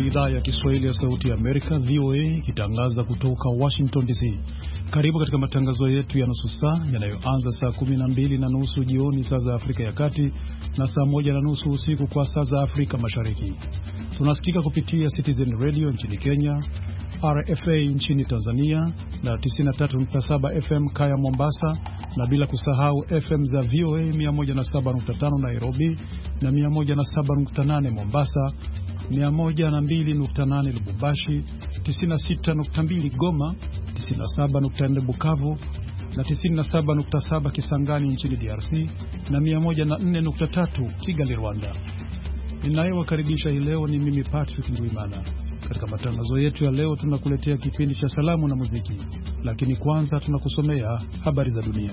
idhaa ya Kiswahili ya Sauti ya Amerika, VOA, ikitangaza kutoka Washington DC. Karibu katika matangazo yetu ya nusu saa yanayoanza saa 12:30 jioni saa za Afrika ya Kati na saa 1:30 usiku kwa saa za Afrika Mashariki. Tunasikika kupitia Citizen Radio nchini Kenya, RFA nchini Tanzania na 93.7 FM Kaya Mombasa, na bila kusahau FM za VOA 107.5 Nairobi na 107.8 Mombasa, 102.8 Lubumbashi, 96.2 Goma, 97.4 Bukavu na 97.7 Kisangani nchini DRC na 104.3 Kigali, Rwanda. Ninayewakaribisha hii leo ni mimi Patrick Ndwimana. Katika matangazo yetu ya leo tunakuletea kipindi cha salamu na muziki, lakini kwanza tunakusomea habari za dunia.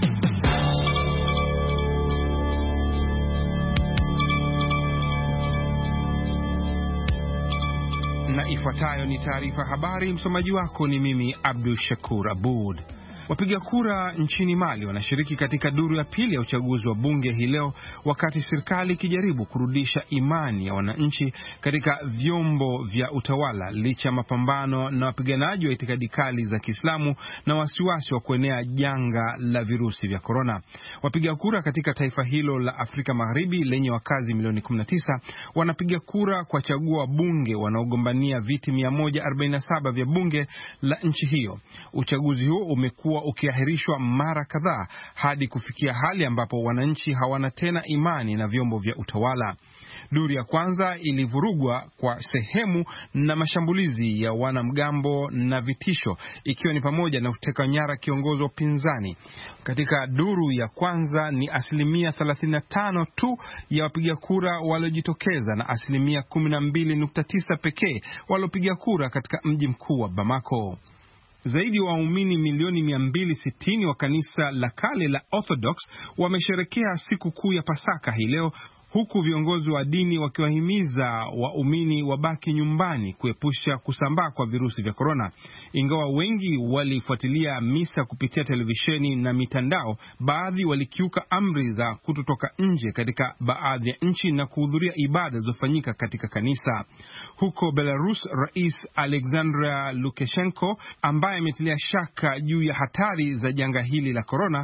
Na ifuatayo ni taarifa habari. Msomaji wako ni mimi Abdul Shakur Abud. Wapiga kura nchini Mali wanashiriki katika duru ya pili ya uchaguzi wa bunge hii leo, wakati serikali ikijaribu kurudisha imani ya wananchi katika vyombo vya utawala licha mapambano na wapiganaji wa itikadi kali za Kiislamu na wasiwasi wa kuenea janga la virusi vya korona. Wapiga kura katika taifa hilo la Afrika Magharibi lenye wakazi milioni 19 wanapiga kura kwa chagua bunge wanaogombania viti 147 vya bunge la nchi hiyo. Uchaguzi huo umekuwa ukiahirishwa mara kadhaa hadi kufikia hali ambapo wananchi hawana tena imani na vyombo vya utawala. Duru ya kwanza ilivurugwa kwa sehemu na mashambulizi ya wanamgambo na vitisho, ikiwa ni pamoja na kuteka nyara kiongozi wa upinzani. Katika duru ya kwanza ni 35% tu ya wapiga kura waliojitokeza na 12.9 pekee waliopiga kura katika mji mkuu wa Bamako. Zaidi wa waumini milioni 260 wa kanisa la kale la Orthodox wamesherekea siku kuu ya Pasaka hii leo, huku viongozi wa dini wakiwahimiza waumini wabaki nyumbani kuepusha kusambaa kwa virusi vya korona. Ingawa wengi walifuatilia misa kupitia televisheni na mitandao, baadhi walikiuka amri za kutotoka nje katika baadhi ya nchi na kuhudhuria ibada zilizofanyika katika kanisa. Huko Belarus, Rais Alexander Lukashenko, ambaye ametilia shaka juu ya hatari za janga hili la korona,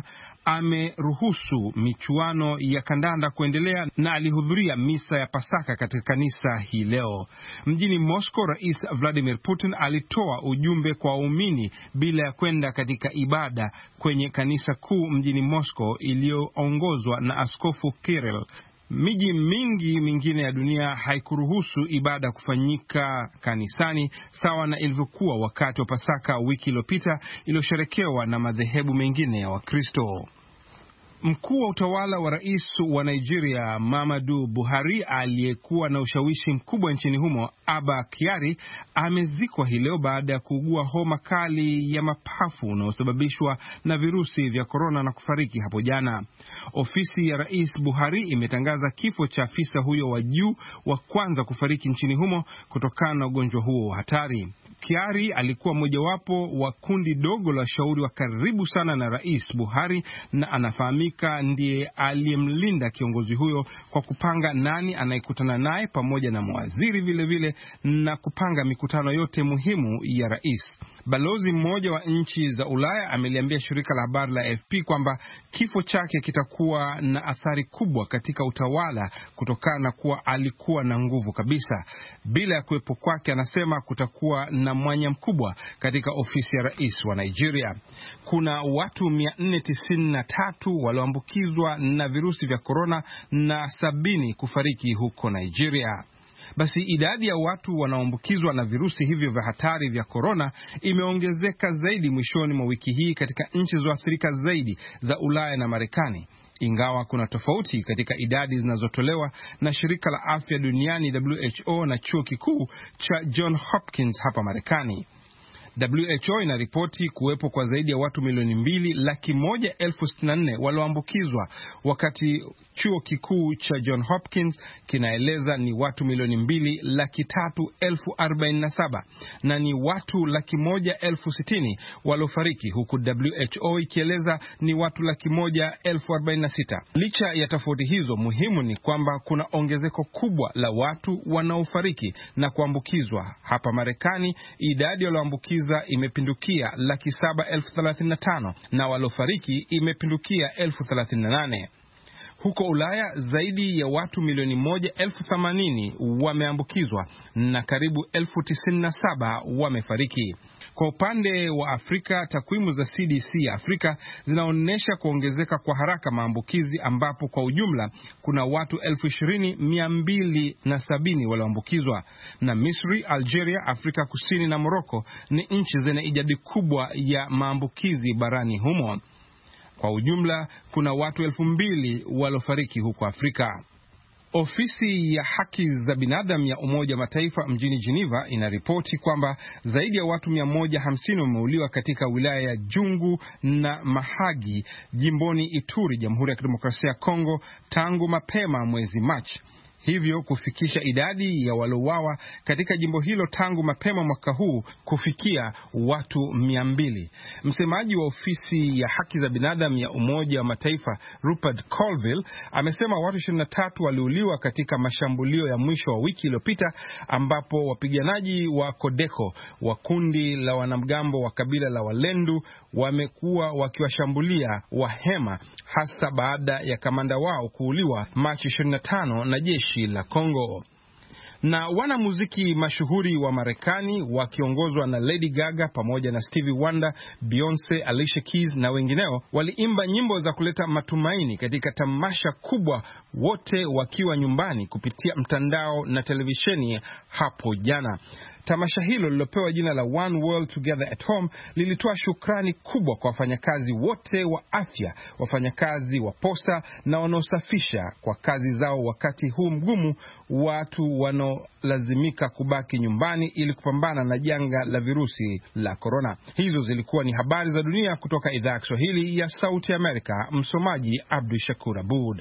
ameruhusu michuano ya kandanda kuendelea na alihudhuria misa ya Pasaka katika kanisa hii leo. Mjini Moscow, Rais Vladimir Putin alitoa ujumbe kwa waumini bila ya kwenda katika ibada kwenye kanisa kuu mjini Moscow iliyoongozwa na Askofu Kirill. Miji mingi mingine ya dunia haikuruhusu ibada kufanyika kanisani sawa na ilivyokuwa wakati wa Pasaka wiki iliyopita iliyosherekewa na madhehebu mengine ya Wakristo. Mkuu wa utawala wa rais wa Nigeria Muhammadu Buhari, aliyekuwa na ushawishi mkubwa nchini humo, Abba Kyari, amezikwa hii leo baada ya kuugua homa kali ya mapafu unaosababishwa na virusi vya korona na kufariki hapo jana. Ofisi ya Rais Buhari imetangaza kifo cha afisa huyo wa juu wa kwanza kufariki nchini humo kutokana na ugonjwa huo hatari. Kyari alikuwa mojawapo wa kundi dogo la washauri wa karibu sana na Rais Buhari, na anafahamika ndiye aliyemlinda kiongozi huyo kwa kupanga nani anayekutana naye pamoja na mawaziri vile na kupanga mikutano yote muhimu ya rais. Balozi mmoja wa nchi za Ulaya ameliambia shirika la habari la AFP kwamba kifo chake kitakuwa na athari kubwa katika utawala kutokana na kuwa alikuwa na nguvu kabisa. Bila ya kuwepo kwake, anasema kutakuwa na mwanya mkubwa katika ofisi ya rais wa Nigeria. Kuna watu 493 walioambukizwa na virusi vya korona na 70 kufariki huko Nigeria. Basi idadi ya watu wanaoambukizwa na virusi hivyo vya hatari vya korona imeongezeka zaidi mwishoni mwa wiki hii katika nchi zilizoathirika zaidi za Ulaya na Marekani, ingawa kuna tofauti katika idadi zinazotolewa na shirika la afya duniani WHO na chuo kikuu cha John Hopkins hapa Marekani. WHO inaripoti kuwepo kwa zaidi ya watu milioni 2,164,000 walioambukizwa, wakati chuo kikuu cha John Hopkins kinaeleza ni watu milioni 2,347,000 na ni watu 1,160,000 waliofariki, huku WHO ikieleza ni watu 1,146,000. Licha ya tofauti hizo, muhimu ni kwamba kuna ongezeko kubwa la watu wanaofariki na kuambukizwa. Hapa Marekani, idadi walioambukiza imepindukia 735,000 na waliofariki imepindukia 38,000. Huko Ulaya, zaidi ya watu milioni 1,080,000 wameambukizwa na karibu 97,000 wamefariki. Kwa upande wa Afrika, takwimu za CDC ya Afrika zinaonyesha kuongezeka kwa haraka maambukizi, ambapo kwa ujumla kuna watu 20,270 walioambukizwa. Na Misri, Algeria, Afrika Kusini na Morocco ni nchi zenye idadi kubwa ya maambukizi barani humo. Kwa ujumla kuna watu 2,000 waliofariki huko Afrika. Ofisi ya haki za binadamu ya Umoja wa Mataifa mjini Geneva inaripoti kwamba zaidi ya watu 150 wameuliwa katika wilaya ya Jungu na Mahagi, jimboni Ituri, Jamhuri ya Kidemokrasia ya Kongo tangu mapema mwezi Machi. Hivyo kufikisha idadi ya waliouawa katika jimbo hilo tangu mapema mwaka huu kufikia watu 200. Msemaji wa ofisi ya haki za binadamu ya Umoja wa Mataifa, Rupert Colville, amesema watu 23 waliuliwa katika mashambulio ya mwisho wa wiki iliyopita, ambapo wapiganaji wa Kodeko wa kundi la wanamgambo wa kabila la Walendu wamekuwa wakiwashambulia Wahema, hasa baada ya kamanda wao kuuliwa Machi 25 na jeshi la Kongo. Na wanamuziki mashuhuri wa Marekani wakiongozwa na Lady Gaga pamoja na Stevie Wonder, Beyonce, Alicia Keys na wengineo waliimba nyimbo za kuleta matumaini katika tamasha kubwa, wote wakiwa nyumbani kupitia mtandao na televisheni hapo jana. Tamasha hilo lilopewa jina la One World Together at Home lilitoa shukrani kubwa kwa wafanyakazi wote wa afya, wafanyakazi wa posta na wanaosafisha kwa kazi zao wakati huu mgumu, watu wanaolazimika kubaki nyumbani ili kupambana na janga la virusi la corona. Hizo zilikuwa ni habari za dunia kutoka idhaa ya Kiswahili ya Sauti ya Amerika. Msomaji Abdu Shakur Abud.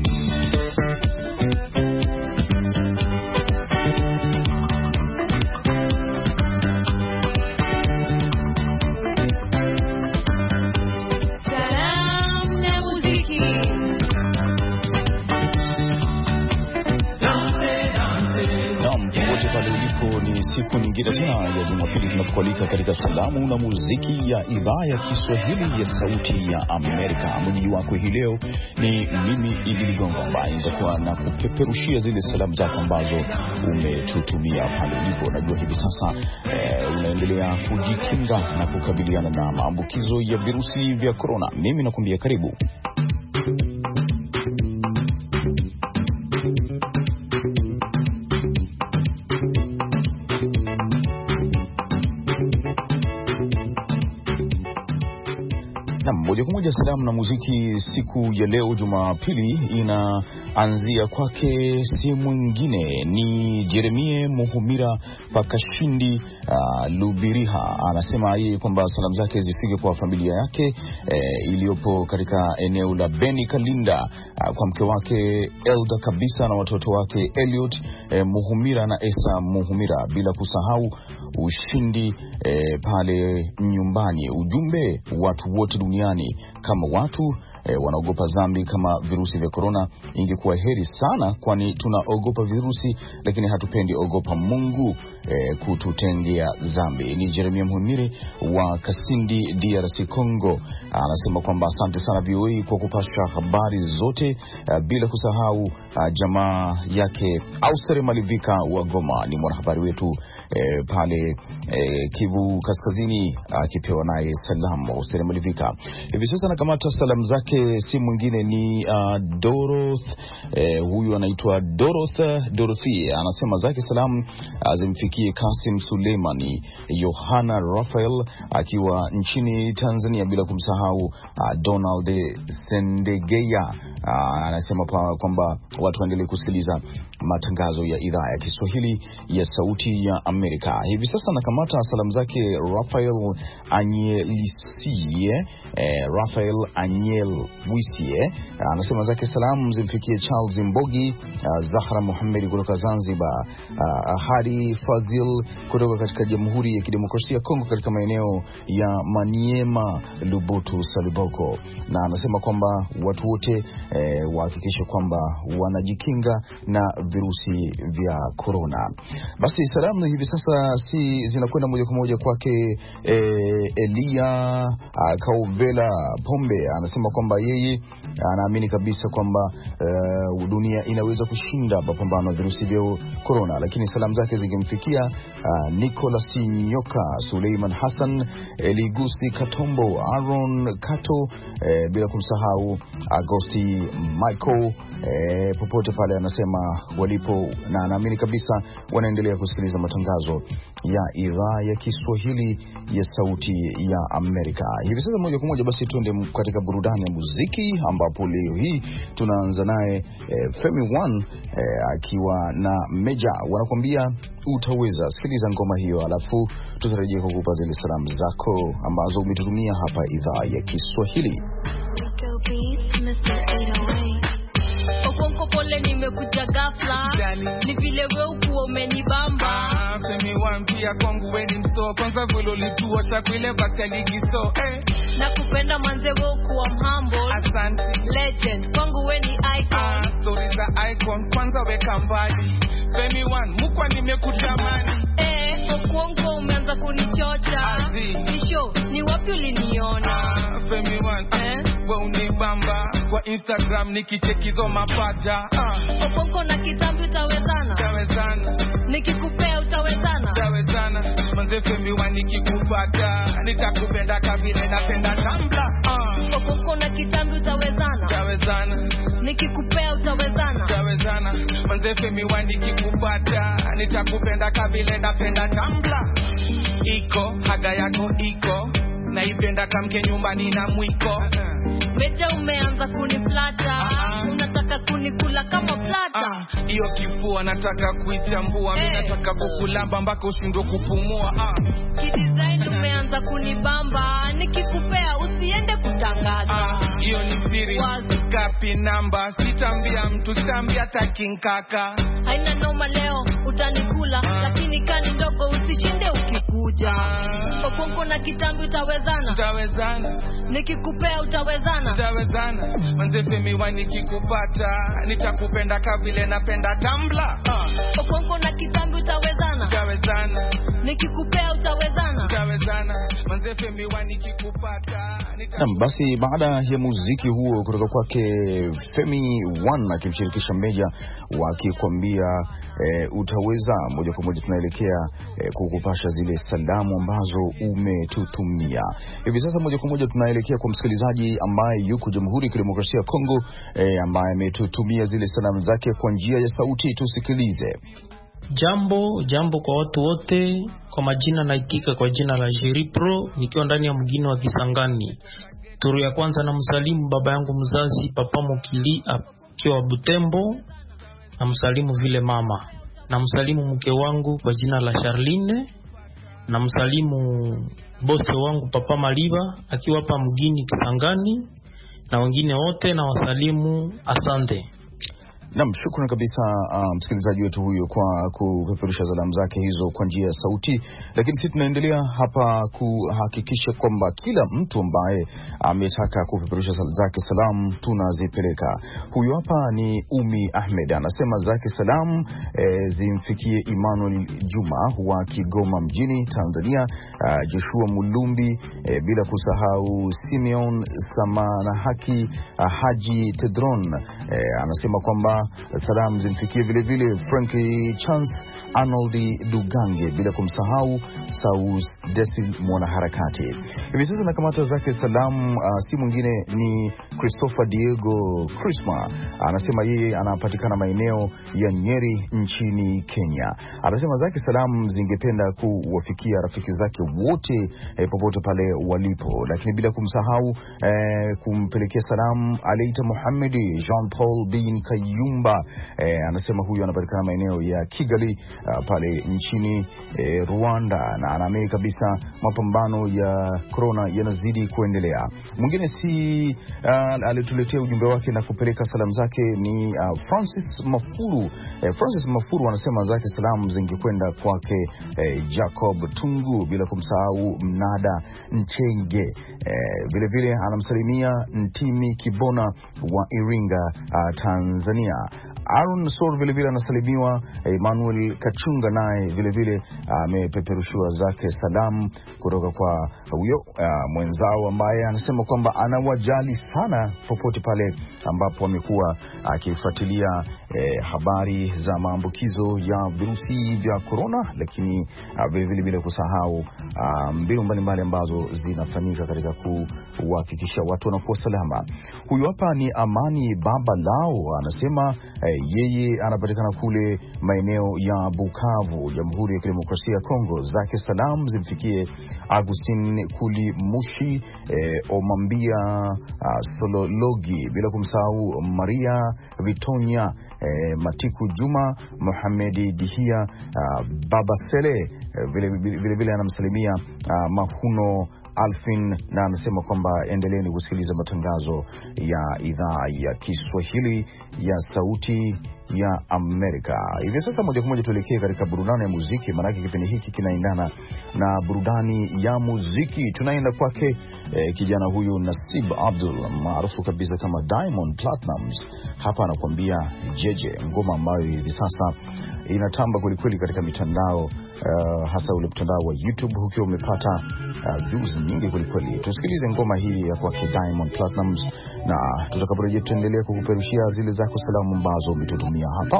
Ni siku nyingine tena ya Jumapili tunapokualika katika salamu na muziki ya idhaa ya Kiswahili ya Sauti ya Amerika. Mwenyeji wako hii leo ni mimi Idi Ligongo, ambaye nitakuwa na kupeperushia zile salamu zako ambazo umetutumia pale ulipo. Najua hivi sasa unaendelea kujikinga na kukabiliana na maambukizo ya virusi vya corona. Mimi nakuambia karibu. Moja kwa moja salamu na muziki siku ya leo Jumapili inaanzia kwake, si mwingine ni Jeremie Muhumira Pakashindi Lubiriha. Anasema yeye kwamba salamu zake zifike kwa familia yake iliyopo katika eneo la Beni Kalinda, kwa mke wake Elda Kabisa na watoto wake Elliot Muhumira na Esa Muhumira, bila kusahau Ushindi pale nyumbani. Ujumbe, watu wote duniani kama watu wanaogopa dhambi kama virusi vya corona, ingekuwa heri sana, kwani tunaogopa virusi lakini hatupendi ogopa Mungu kututengea dhambi. Ni Jeremia Muhumire wa Kasindi, DRC Congo. Anasema kwamba asante sana VOA kwa kupasha habari zote, bila kusahau jamaa yake Ausere Malivika wa Goma, ni mwanahabari wetu pale Kivu Kaskazini, akipewa naye salamu Ausere Malivika. Hivi sasa nakamata salamu zake, si mwingine ni Doroth. Huyu anaitwa Dorothy. Anasema zake salamu zimfikie Kasim Suleimani, Yohana Rafael akiwa nchini Tanzania, bila kumsahau Donald Sendegeya. Anasema kwamba watu waendelee kusikiliza matangazo ya idhaa ya Kiswahili ya Sauti ya Amerika. Hivi sasa nakamata salamu zake Rafael Anyelwisie. Anasema zake salamu zimfikie Charles Mbogi, Zahra Muhammad kutoka Zanzibar, Hadi Fazil kutoka katika Jamhuri ya Kidemokrasia ya Kongo katika maeneo ya Maniema, Lubutu, Saliboko. Na anasema kwamba watu wote wahakikisha kwamba wanajikinga na virusi vya corona. Basi salamu hivi sasa zinakwenda moja kwa moja kwake Elia Kauvela Pombe. Anasema kwamba yeye anaamini kabisa kwamba dunia inaweza kushinda mapambano ya virusi vya corona, lakini salamu zake zikimfikia Nicholas Nyoka, Suleiman Hassan, Eligusi Katombo, Aaron Kato, bila kumsahau Agosti Michael, popote pale anasema walipo, na anaamini kabisa wanaendelea kusikiliza matangazo ya idhaa ya Kiswahili ya Sauti ya Amerika. Hivi sasa moja kwa moja basi tuende katika burudani ya muziki, ambapo leo hii tunaanza naye Femi One akiwa na Meja wanakuambia utaweza. Sikiliza ngoma hiyo, alafu tutarejea kukupa zile salamu zako ambazo umetutumia hapa idhaa ya Kiswahili. Okonko pole nimekuja ghafla, ni vile wewe ukuwa umenibamba. Femi One pia kwangu wewe ni mso, kwanza vile ulituosha kuile bakali giso. Nakupenda manze wewe ukuwa humble. Asante. Legend, kwangu wewe ni icon. Stories za icon, kwanza weka mbali. Femi One, mukwa nimekutamani. Okonko umeanza kunichocha. Nisho, ni wapi uliniona? Femi One, wewe unibamba. Kwa Instagram nikichekizo mapaja. Okonko na kitambi utawezana? Utawezana. Nikikupea utawezana? Utawezana. Manze Femi One nikikupata nitakupenda kabile napenda Tumblr. Okonko na kitambi utawezana? Utawezana. Nikikupea utawezana? Utawezana. Manze Femi One nikikupata nitakupenda kabile napenda Tumblr. Iko haga yako iko naipenda kamke nyumbani na mwiko. Meja umeanza kuniflata. Unataka kunikula kama plata. Iyo kifua nataka kuichambua. Mimi nataka kukulamba mpaka ushindwe kupumua. Kidesign umeanza kunibamba. Nikikupea usiende kutangaza. Iyo ni siri. Kapi namba. Sitambia mtu, sitambia takinkaka. Haina noma leo utanikula, lakini kani ndogo usishinde ukikuja. Okonko na kitambi utawezana? Utawezana. Nikikupea utawezana? Utawezana. Manze Femi One nikikupata nitakupenda kabile napenda Tumblr. Okonko na kitambi utawezana? Utawezana. Nikikupea utawezana? Utawezana. Manze Femi One nikikupata basi baada ya muziki huo kutoka kwake Femi One akimshirikisha Meja wakikwambia utaweza, moja kwa moja tunaelekea kukupasha zile salamu ambazo umetutumia. Hivi sasa moja kwa moja tunaelekea kwa msikilizaji ambaye yuko Jamhuri ya Kidemokrasia ya Kongo, ambaye ametutumia zile salamu zake kwa njia ya sauti. Tusikilize. Jambo kwa watu wote. Kwa majina naitika kwa jina la Jerry Pro, nikiwa ndani ya mgini wa Kisangani. Turu ya kwanza na msalimu baba yangu mzazi Papa Mokili akiwa Butembo, na msalimu vile mama, na msalimu mke wangu kwa jina la Charline, na msalimu bosi wangu Papa Maliba akiwa hapa mgini Kisangani, na wengine wote na wasalimu. Asante. Naam, shukrani kabisa msikilizaji wetu huyo kwa kupeperusha salamu zake hizo kwa njia ya sauti. Lakini sisi tunaendelea hapa kuhakikisha kwamba kila mtu ambaye ametaka kupeperusha zake salamu tunazipeleka. Huyo hapa ni Umi Ahmed, anasema zake salamu zimfikie Emmanuel Juma wa Kigoma mjini Tanzania, Joshua Mulumbi, bila kusahau Simeon Samanahaki, Haji Tedron. Anasema kwamba salamu zimfikie vile vile Frankie Chance, Arnold Dugange, bila kumsahau Saus Desi mwanaharakati. Hivi sasa nakamata zake salamu si mwingine ni Christopher Diego Christma. Anasema yeye anapatikana maeneo ya Nyeri nchini Kenya. Anasema zake salamu zingependa kuwafikia rafiki zake wote popote pale walipo, lakini bila kumsahau kumpelekea salamu Aleita Mohamed, Jean Paul bin Kayum Kayumba. Anasema huyu anapatikana maeneo ya Kigali pale nchini Rwanda, na anaamini kabisa mapambano ya corona yanazidi kuendelea. Mwingine alituletea ujumbe wake na kupeleka salamu zake ni Francis Mafuru. Francis Mafuru anasema zake salamu zingekwenda kwake Jacob Tungu, bila kumsahau Mnada Nchenge. Vile vile anamsalimia Ntimi Kibona wa Iringa, Tanzania. Aaron Sor vile vile anasalimiwa. Emmanuel Kachunga naye vile vile amepeperushiwa zake salamu kutoka kwa huyo mwenzao ambaye anasema kwamba anawajali sana popote pale ambapo amekuwa akifuatilia habari za maambukizo ya virusi vya corona, lakini vile vile bila kusahau mbinu mbalimbali ambazo zinafanyika katika kuhakikisha watu wanakuwa salama. Huyu hapa ni Amani Baba Lao, anasema yeye anapatikana kule maeneo ya Bukavu, Jamhuri ya Kidemokrasia ya Kongo. Zake salamu zimfikie Agustin Kulimushi, Omambia Solologi, bila kumsahau Maria Vitonya, Matiku Juma, Mohamedi Dihia, Baba Sele, vile vile anamsalimia Mahuno Alfin, na anasema kwamba endeleeni kusikiliza matangazo ya idhaa ya Kiswahili ya Sauti ya Amerika. Hivi sasa moja kwa moja tuelekee katika burudani ya muziki, maana kipindi hiki kinaendana na burudani ya muziki. Tunaenda kwake kijana huyu Nasib Abdul, maarufu kabisa kama Diamond Platnumz. Hapa anakuambia Jeje, ngoma ambayo hivi sasa inatamba kwelikweli katika mitandao, hasa ule mtandao wa YouTube, ukiwa umepata views nyingi kwelikweli. Tusikilize ngoma hii ya kwake Diamond Platnumz, na tutakaporejea tutaendelea kukuperushia zile zako salamu ambazo umetutumia hapa.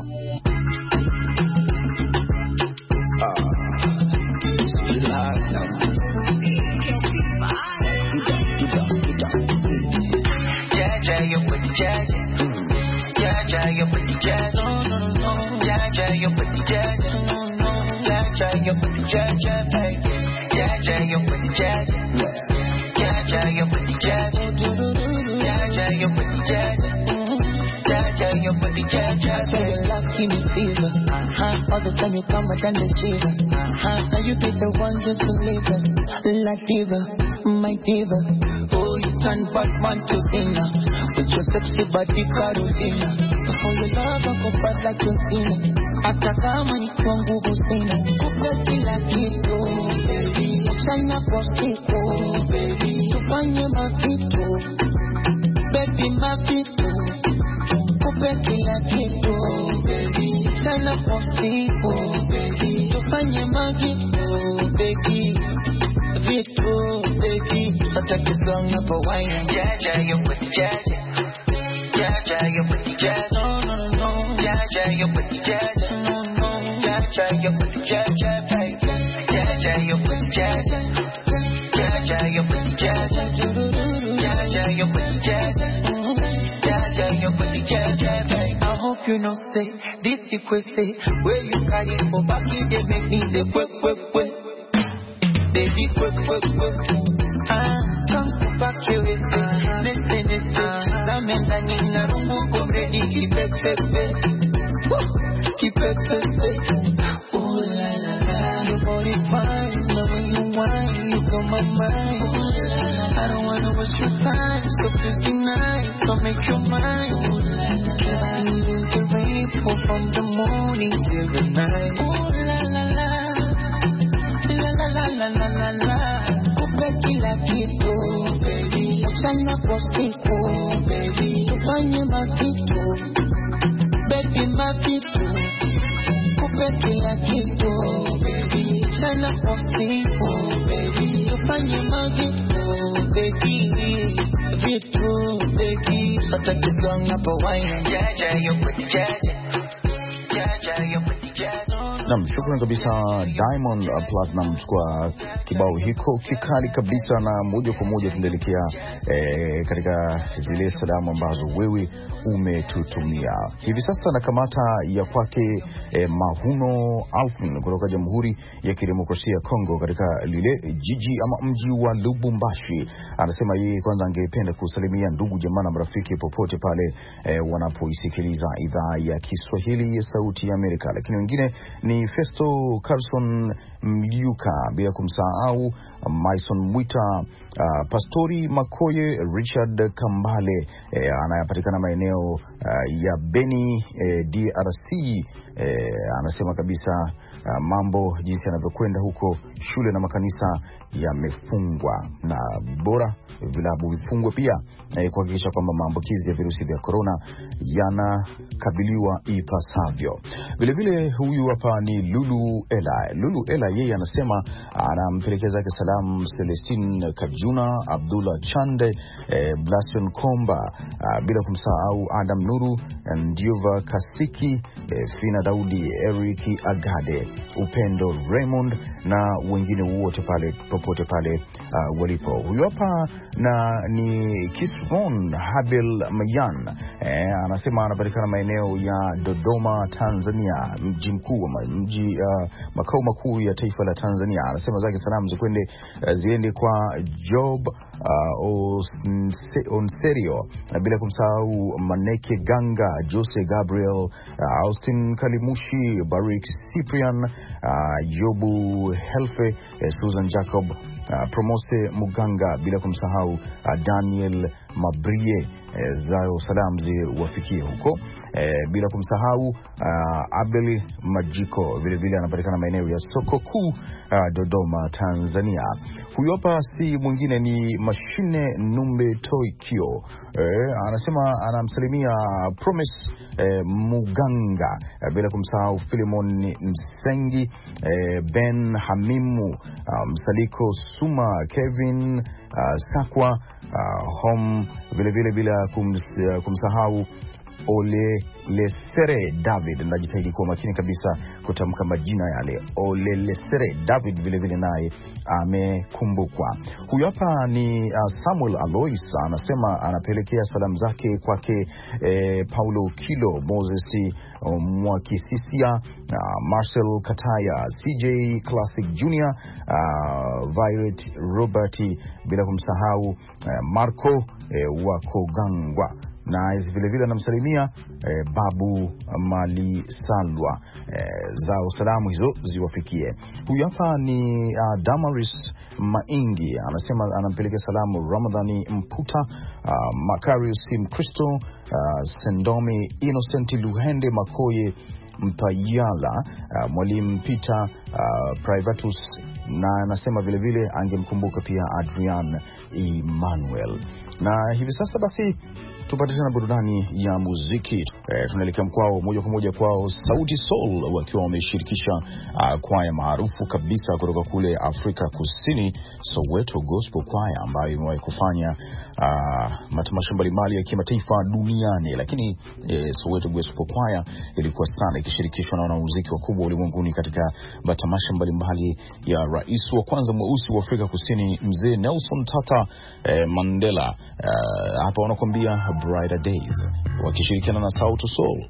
All the time you come and the shiver. Now you be the one, just believe it. La diva, my diva. Oh, you turn Batman to sinner with your sexy body, Carolina. For your love, I go bad like your sinner. Hata kama ni kwa nguvu sina, kupe kila kitu, baby. Mchana kwa siku, baby. Tufanye mavitu, baby, mavitu. Kupe kila kitu, baby. Mchana kwa siku, baby. Tufanye mavitu, baby. Vitu, baby. Sata kisonga pa wine. Jaja, you put the jaja. Jaja, you put the jaja. No, no, no, no. Jaja, you put the jaja. No, no. Jaja, you put the jaja. Jaja, you put the jaja. Jaja, you put the jaja. Jaja, you put the jaja. Jaja, you put the jaja. I hope you know say this is quick say where you carry for back in they make me the quick. Baby quick. Come to back here with listen. Zamenda nina rungu komredi kipepe. Ooh la la la, your body fine, the way you whine, you blow my mind. Ooh la la la, I don't wanna waste your time, so please be nice, so make your mind. Ooh la la la, you the rainbow from the morning till the night. Ooh la la la, la la. Kupe kila kitu, baby. Mchana kwa siku, baby. Tufanye mavitu, baby, mavitu. Kupe kila kitu, baby. Mchana kwa siku, baby. Tufanye mavitu, baby. Vitu, baby. Sata kisonga pa wine. Jaja, you put the jaja. Jaja, you put the jaja. Naam, shukrani kabisa Diamond Platnumz kwa kibao hiko kikali kabisa, na moja kwa moja tunaelekea katika zile salamu ambazo wewe umetutumia. Hivi sasa na kamata ya kwake Mahuno Alfin kutoka Jamhuri ya Kidemokrasia ya Kongo katika lile jiji ama mji wa Lubumbashi. Anasema yeye kwanza angependa kusalimia ndugu jamaa na marafiki popote pale wanapoisikiliza idhaa ya Kiswahili ya Sauti ya Amerika. Lakini wengine ni Festo Carson Mliuka, bila kumsahau Mason Mwita, Pastori Makoye, Richard Kambale, anayapatikana maeneo ya Beni, DRC. Anasema kabisa mambo jinsi yanavyokwenda huko, shule na makanisa yamefungwa na bora vilabu vifungwe pia kuhakikisha kwamba maambukizi ya virusi vya corona yanakabiliwa ipasavyo. Vile vile huyu hapa ni Lulu Ela, yeye anasema anampelekea zake salamu Celestine Kajuna, Abdullah Chande, Blason Komba, bila kumsahau Adam Nuru, Ndiova Kasiki, Fina Daudi, Eric Agade, Upendo Raymond na wengine wote pale popote pale walipo. Huyu hapa na ni Kisron Habel Mayan, anasema anapatikana maeneo ya Dodoma, Tanzania, mji mkuu makao makuu ya taifa la Tanzania. Anasema zake salamu ziende kwa Job Onserio, bila kumsahau Maneke Ganga, Jose Gabriel, Austin Kalimushi, Barik Cyprian, Yobu Helfe, Susan Jacob, Promose Muganga, bila kumsahau Daniel Mabrie, zao salamu ziwafikie huko. Bila kumsahau Abel Majiko, vile vile anapatikana maeneo ya soko kuu Dodoma, Tanzania. Huyo hapa si mwingine ni Mashine Numbe Toikio, anasema anamsalimia Promise Muganga, bila kumsahau Philemon Msengi, Ben Hamimu, Msaliko Suma, Kevin Sakwa, Home, vile vile bila kumsahau Ole Lesere David. Najitahidi kuwa makini kabisa kutamka majina yale. Ole Lesere David vile vile naye amekumbukwa. Huyu hapa ni Samuel Alois, anasema anapelekea salamu zake kwake Paulo Kilo, Moses Mwakisisia, Marcel Kataya, CJ Classic Junior, Violet Robert, bila kumsahau Marco Wakogangwa, na vile vile anamsalimia Babu Mali Salwa, zao salamu hizo ziwafikie. Huyu hapa ni Damaris Maingi, anasema anampelekea salamu Ramadhani Mputa, Makarius Mkristo, Sendomi Innocent Luhende Makoye Mpayala, Mwalimu Peter Privatus, na anasema vile vile angemkumbuka pia Adrian Emmanuel. Na hivi sasa basi tupate tena burudani ya muziki. Tunaelekea moja kwa moja kwao Sauti Sol, wakiwa wameshirikisha kwaya maarufu kabisa kutoka kule Afrika Kusini, Soweto Gospel Choir, ambayo imewahi kufanya matamasha mbalimbali ya kimataifa duniani. Lakini Soweto Gospel Choir ilikuwa sana ikishirikishwa na wanamuziki wakubwa ulimwenguni katika matamasha mbalimbali ya rais wa kwanza mweusi wa Afrika Kusini, mzee Nelson Tata Mandela. Hapa wanakuambia Brighter Days wakishirikiana na Sauti Sol.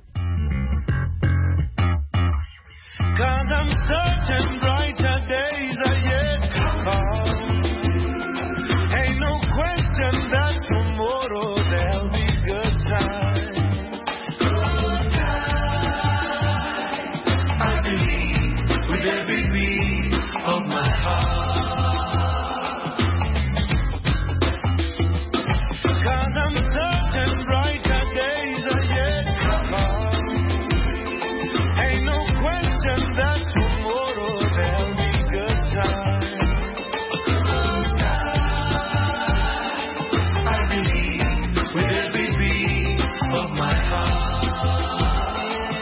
'Cause I'm certain brighter days are yet to come. Ain't no question that tomorrow there'll be good times. Good times. I believe with every beat of my heart. 'Cause I'm certain brighter days are yet to come. Ain't no question that tomorrow there'll be good times. Good times. I believe with every beat of my heart.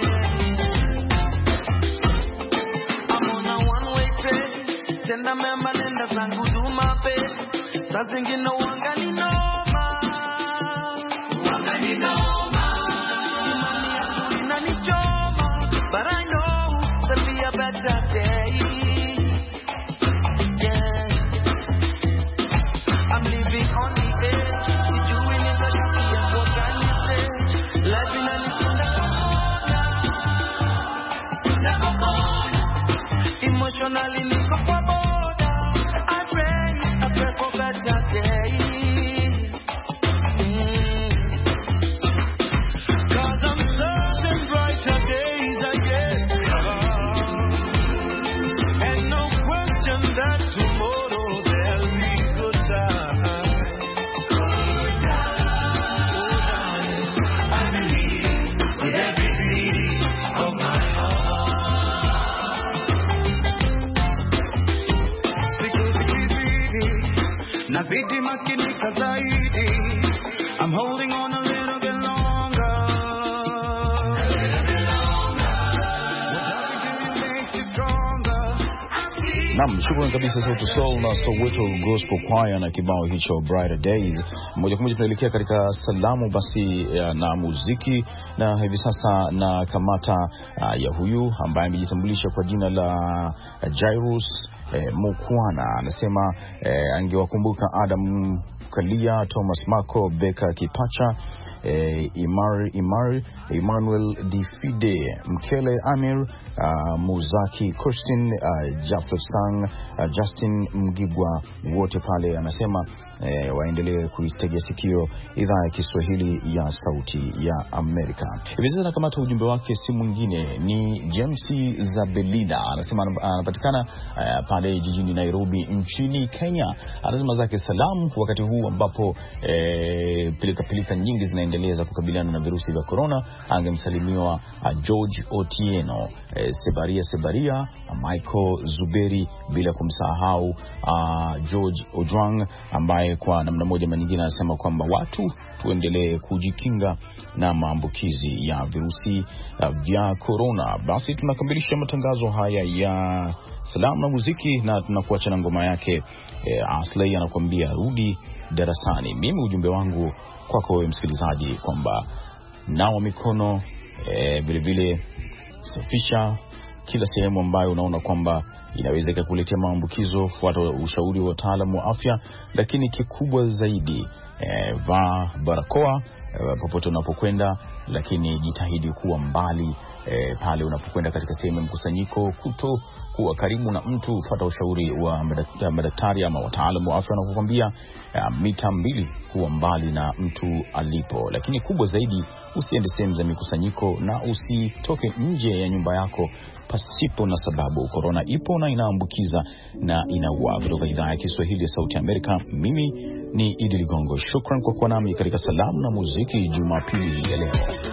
I'm on a one-way train. Tenda memba nenda zangu Dumape. Saa zingine wangani noma. Wangani noma. Imani yangu inanichoma. But I know there'll be a better better days. Yeah, I'm living on the edge. You're doing it as happy as what can you say? Life in a little never gone. Emotionally, niko kwa border. I pray for better days. Cause I'm certain brighter days ahead. And no question that tomorrow there'll be good times. I believe with every beat of my heart. Because it is reading, nazidi makinika zaidi. I'm holding on a little bit longer. Naam, shukrani kabisa Sauti Sol na Soweto Gospel Choir na kibao hicho Brighter Days. Moja kwa moja tunaelekea katika salamu basi na muziki, na hivi sasa na kamata ya huyu ambaye amejitambulisha kwa jina la Jairus Mukwana. Anasema angewakumbuka Adam Kalia, Thomas Marco, Beka Kipacha, Emmanuel Difide, Mkele Amir, Muzaki Kirsten, Jafet Sang, Justin Mgigwa, wote pale anasema waendelee kuitegea sikio idhaa ya Kiswahili ya Sauti ya Amerika. Hivi sasa nakamata ujumbe wake, si mwingine ni James Zabelina. Anasema anapatikana pale jijini Nairobi nchini Kenya. Anasema zake salamu wakati huu ambapo pilika nyingi zinaendeleza kukabiliana na virusi vya corona. Angemsalimiwa George Otieno, Sebaria, Michael Zuberi, bila kumsahau George Ojwang, ambaye kwa namna moja ama nyingine anasema kwamba watu tuendelee kujikinga na maambukizi ya virusi vya corona. Basi tunakamilisha matangazo haya ya salamu na muziki na tunakuacha na ngoma yake Aslay anakuambia rudi darasani. Mimi ujumbe wangu kwako wewe msikilizaji kwamba nawa mikono, vile vile safisha kila sehemu ambayo unaona kwamba inaweza kukuletea maambukizo. Fuata ushauri wa wataalamu wa afya, lakini kikubwa zaidi vaa barakoa popote unapokwenda, lakini jitahidi kuwa mbali pale unapokwenda katika sehemu ya mkusanyiko, kuto kuwa karibu na mtu. Fuata ushauri wa madaktari ama wataalamu wa afya wanakuambia mita 2 kuwa mbali na mtu alipo. Lakini kubwa zaidi, usiende sehemu za mikusanyiko na usitoke nje ya nyumba yako pasipo na sababu. Corona ipo na inaambukiza na inaua. Kutoka idhaa ya Kiswahili ya Sauti Amerika, mimi ni Idi Ligongo. Shukran kwa kuwa nami katika salamu na muziki Jumapili ya leo.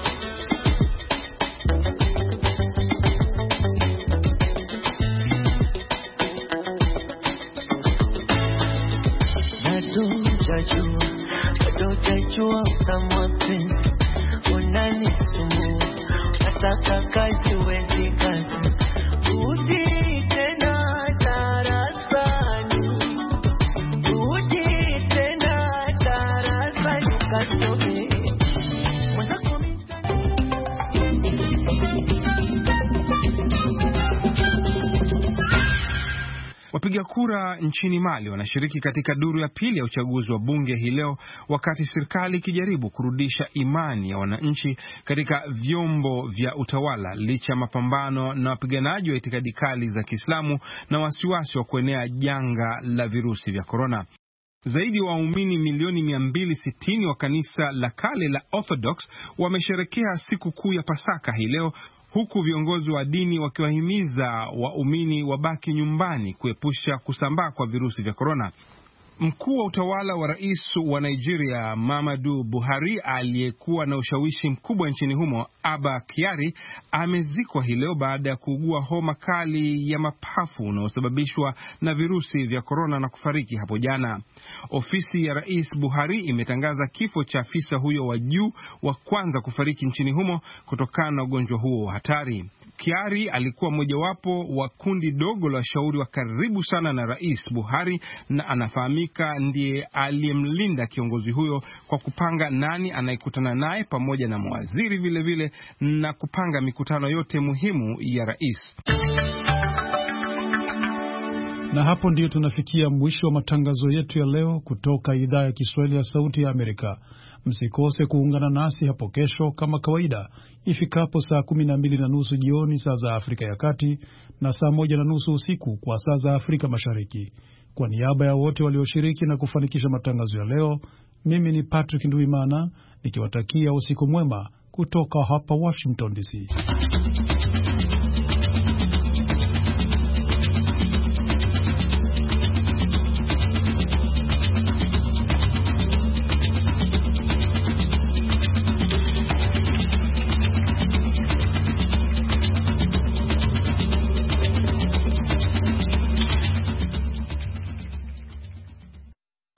Jua kama penzi unanisumbua, nataka kazi wezi kazi, rudi tena darasani, rudi tena darasani kasome. Wapiga kura nchini Mali wanashiriki katika duru ya pili ya uchaguzi wa bunge hii leo, wakati serikali ikijaribu kurudisha imani ya wananchi katika vyombo vya utawala licha ya mapambano na wapiganaji wa itikadi kali za Kiislamu na wasiwasi wa kuenea janga la virusi vya corona. Zaidi ya waumini milioni 260 wa kanisa la kale la Orthodox wamesherekea siku kuu ya Pasaka hii leo, huku viongozi wa dini wakiwahimiza waumini wabaki nyumbani kuepusha kusambaa kwa virusi vya corona. Mkuu wa utawala wa rais wa Nigeria Muhammadu Buhari, aliyekuwa na ushawishi mkubwa nchini humo, Abba Kyari, amezikwa hii leo baada ya kuugua homa kali ya mapafu unaosababishwa na virusi vya corona na kufariki hapo jana. Ofisi ya Rais Buhari imetangaza kifo cha afisa huyo wa juu wa kwanza kufariki nchini humo kutokana na ugonjwa huo hatari. Kyari alikuwa mmojawapo wa kundi dogo la washauri wa karibu sana na Rais Buhari na anafahamika inaaminika ndiye aliyemlinda kiongozi huyo kwa kupanga nani anayekutana naye pamoja na mawaziri vile na kupanga mikutano yote muhimu ya rais. Na hapo ndiyo tunafikia mwisho wa matangazo yetu ya leo kutoka idhaa ya Kiswahili ya Sauti ya Amerika. Msikose kuungana nasi hapo kesho kama kawaida ifikapo saa 12:30 jioni saa za Afrika ya Kati na saa 1:30 usiku kwa saa za Afrika Mashariki. Kwa niaba ya wote walioshiriki na kufanikisha matangazo ya leo, mimi ni Patrick Nduimana nikiwatakia usiku mwema kutoka hapa Washington DC.